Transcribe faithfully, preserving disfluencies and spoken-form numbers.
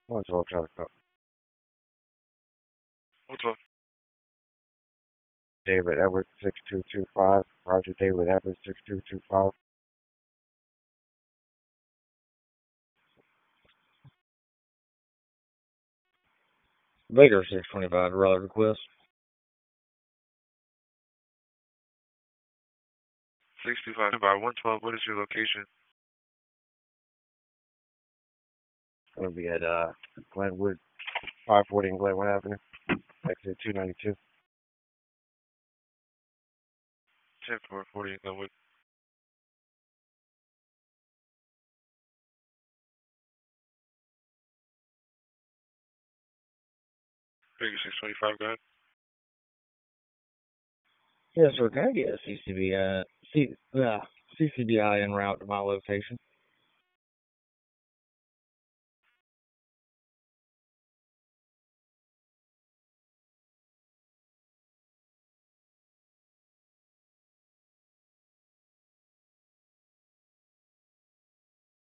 one twelve traffic cop. What's up? David Edwards six two two five. Roger David Edwards six two two five. Baker six twenty-five, Raleigh request. six two five by one twelve. What is your location? Gonna be at uh Glenwood, five forty and Glenwood Avenue, exit two ninety-two. ten four forty Glenwood. Baker six twenty-five, go ahead. Yes, sir. Can I get a C C B I, C, uh, C C B I en route to my location?